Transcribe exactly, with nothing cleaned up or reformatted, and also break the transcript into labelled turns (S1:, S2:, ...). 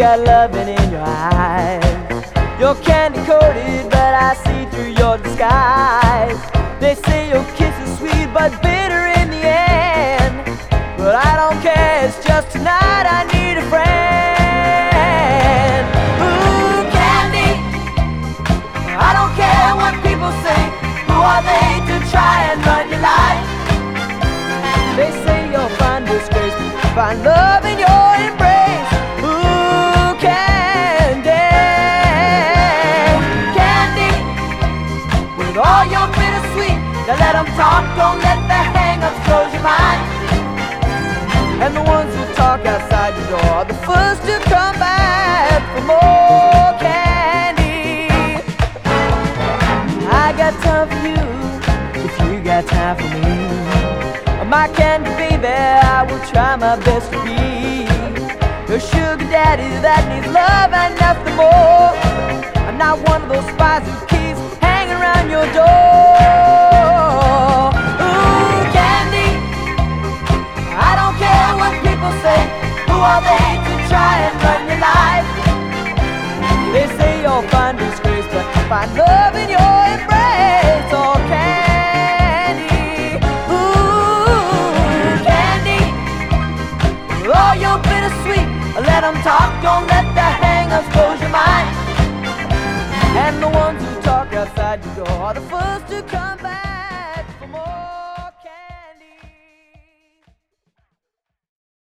S1: got loving in your eyes. You're candy coated, but I see through your disguise. They say your kiss is sweet, but bitter in the end. But I don't care, it's just tonight I need a friend. Ooh, candy, I don't care what people say. Who are they to try and run your life? They say you'll find disgrace, find love in your embrace. Ooh, candy, candy, with all your bittersweet. Now let them talk, don't let the hang-ups close your mind. And the ones who talk outside your door are the first to come back for more candy. I got time for you if you got time for me. My candy baby, I will try my best to be your sugar daddy that needs love and nothing more. I'm not one of those spies who keeps hanging around your door. Ooh, candy, I don't care what people say. Who are they to try and run your life? They say you'll find disgrace, but find love in your embrace. Oh, candy, ooh, candy, oh, you're bittersweet. Let them talk, don't let the hang-ups close your mind. And the ones who talk outside your door are the first to come back.